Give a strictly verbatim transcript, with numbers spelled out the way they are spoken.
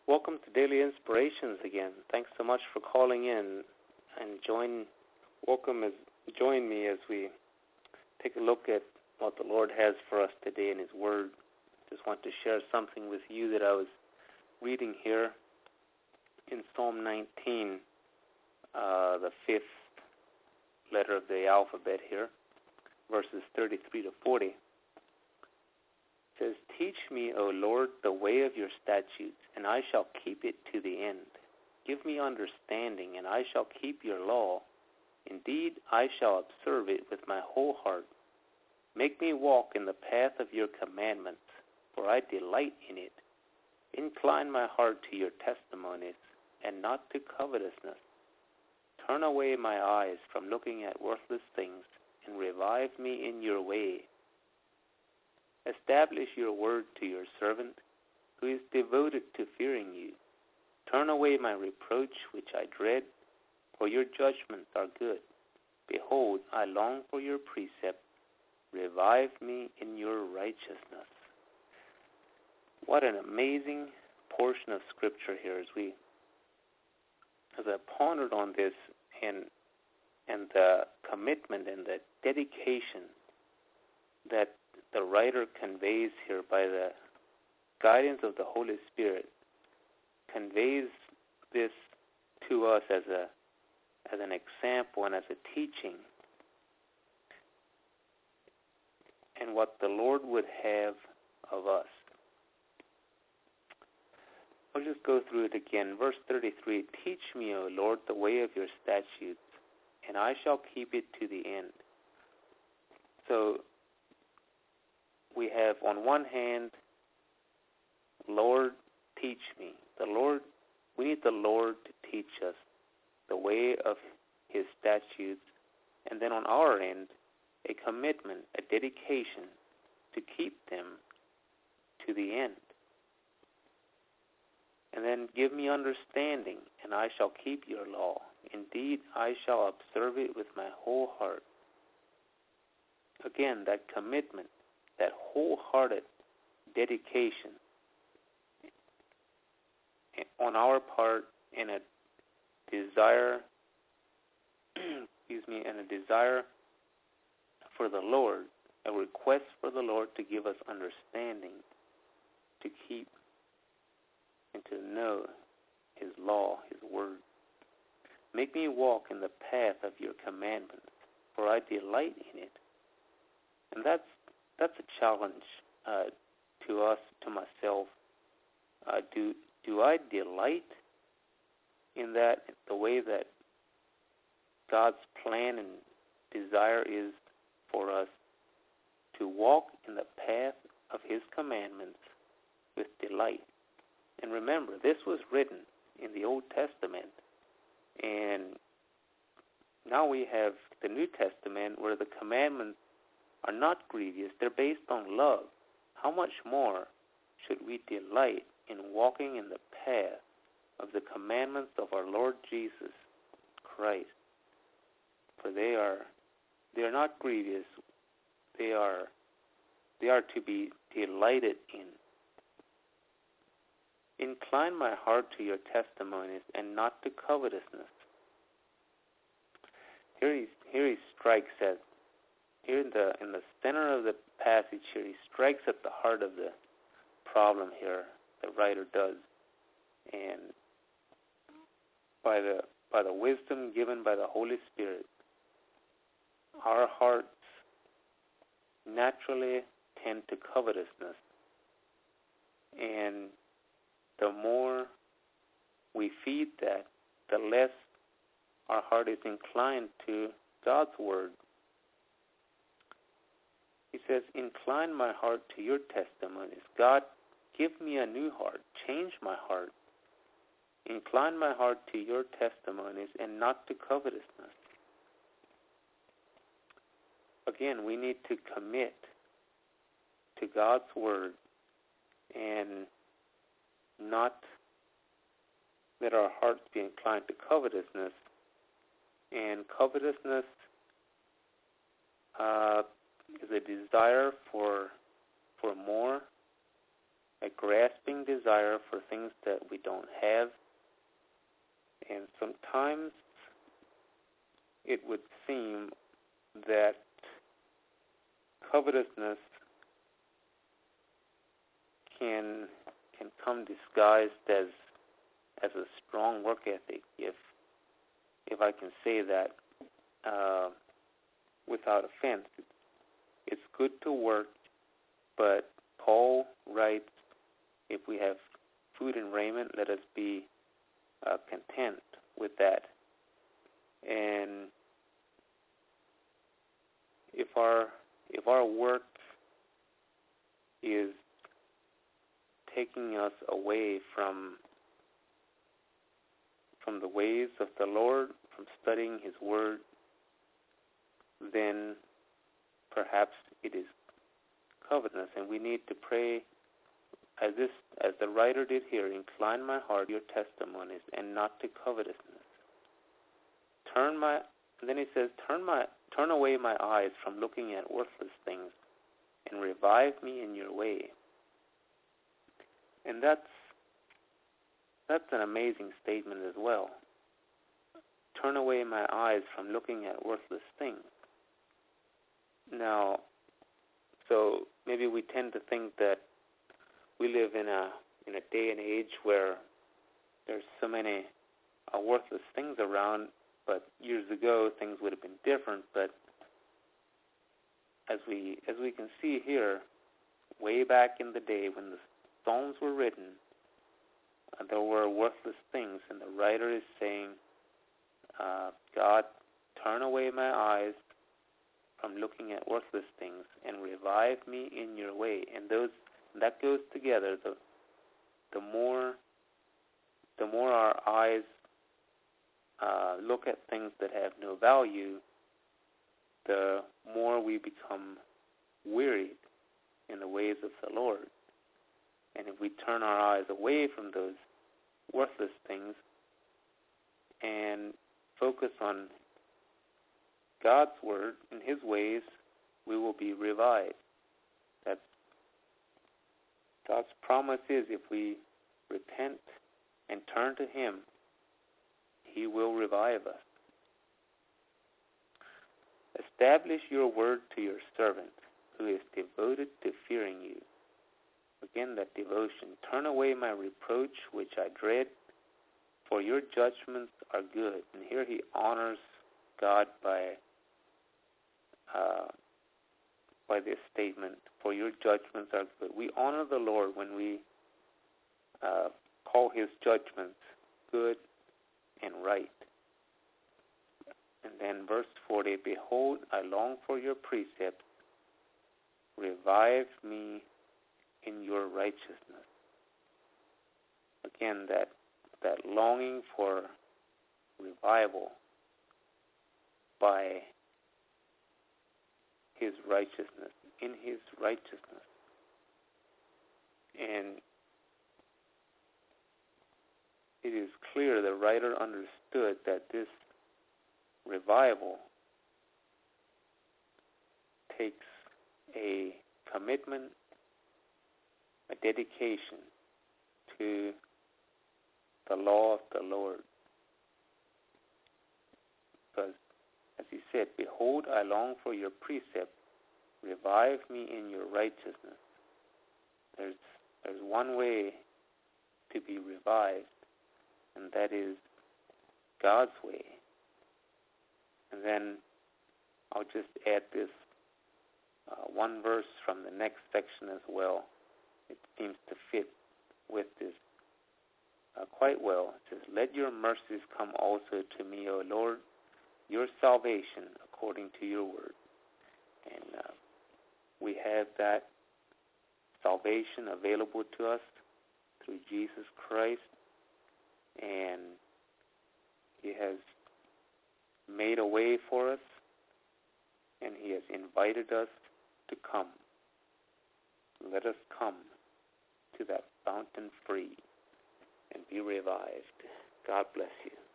Welcome to Daily Inspirations again. Thanks so much for calling in and join. Welcome as join me as we take a look at what the Lord has for us today in His Word. Just want to share something with you that I was reading here in Psalm nineteen, uh, the fifth letter of the alphabet here, verses thirty-three to forty. It says, "Teach me, O Lord, the way of your statutes, and I shall keep it to the end. Give me understanding, and I shall keep your law. Indeed, I shall observe it with my whole heart. Make me walk in the path of your commandments, for I delight in it. Incline my heart to your testimonies, and not to covetousness. Turn away my eyes from looking at worthless things, and revive me in your way. Establish your word to your servant, who is devoted to fearing you. Turn away my reproach, which I dread, for your judgments are good. Behold, I long for your precepts. Revive me in your righteousness." What an amazing portion of Scripture here as we, as I pondered on this and and the commitment and the dedication that the writer conveys here by the guidance of the Holy Spirit, conveys this to us as a as an example and as a teaching, and what the Lord would have of us. I'll just go through it again. Verse thirty-three, "Teach me, O Lord, the way of your statutes, and I shall keep it to the end." So we have on one hand, Lord, teach me. The Lord, we need the Lord to teach us the way of His statutes, and then on our end, a commitment, a dedication to keep them to the end. And then give me understanding, and I shall keep your law. Indeed, I shall observe it with my whole heart. Again, that commitment, that wholehearted dedication on our part, and a desire, excuse me, and a desire for the Lord, a request for the Lord to give us understanding, to keep and to know His law, His word. Make me walk in the path of your commandments, for I delight in it. And that's that's a challenge uh, to us, to myself. Uh, do do I delight in that, the way that God's plan and desire is for us to walk in the path of His commandments with delight? And remember, this was written in the Old Testament, and now we have the New Testament where the commandments are not grievous, they're based on love. How much more should we delight in walking in the path of the commandments of our Lord Jesus Christ? For they are they are not grievous, they are they are to be delighted in. Incline my heart to your testimonies, and not to covetousness. Here he here he strikes at here in the in the center of the passage here, he strikes at the heart of the problem here, the writer does. And by the by the wisdom given by the Holy Spirit, our hearts naturally tend to covetousness. And the more we feed that, the less our heart is inclined to God's word. He says, incline my heart to your testimonies. God, give me a new heart. Change my heart. Incline my heart to your testimonies and not to covetousness. Again, we need to commit to God's word and not let our hearts be inclined to covetousness. And covetousness uh, is a desire for for more, a grasping desire for things that we don't have. And sometimes it would seem that covetousness can can come disguised as as a strong work ethic, if if I can say that uh, without offense. It's good to work, but Paul writes, if we have food and raiment, let us be uh, content with that. And if our if our work is taking us away from from the ways of the Lord, from studying His Word, then perhaps it is covetousness, and we need to pray as this, as the writer did here, incline my heart to your testimonies and not to covetousness. Turn my, and then he says, turn my, turn away my eyes from looking at worthless things, and revive me in your way. And that's that's an amazing statement as well. Turn away my eyes from looking at worthless things. Now, so maybe we tend to think that we live in a in a day and age where there's so many uh, worthless things around, but years ago things would have been different. But as we as we can see here, way back in the day when the Psalms were written, uh, there were worthless things, and the writer is saying, uh, God, turn away my eyes from looking at worthless things and revive me in your way. And those that goes together. The the more the more our eyes uh, look at things that have no value, the more we become wearied in the ways of the Lord. And if we turn our eyes away from those worthless things and focus on God's Word and His ways, we will be revived. That's God's promise is if we repent and turn to Him, He will revive us. Establish your word to your servant, who is devoted to fearing you. Again, that devotion. Turn away my reproach, which I dread, for your judgments are good. And here he honors God by uh, by this statement, for your judgments are good. We honor the Lord when we uh, call His judgments good and right. And then verse forty, behold, I long for your precepts. Revive me in your righteousness. Again, that that longing for revival by His righteousness, in His righteousness. And it is clear the writer understood that this revival takes a commitment, a dedication to the law of the Lord. Because, as he said, behold, I long for your precepts. Revive me in your righteousness. There's there's one way to be revived, and that is God's way. And then I'll just add this uh, one verse from the next section as well. It seems to fit with this uh, quite well. It says, let your mercies come also to me, O Lord, your salvation according to your word. And uh, we have that salvation available to us through Jesus Christ, and He has made a way for us, and He has invited us to come. Let us come to that fountain free and be revived. God bless you.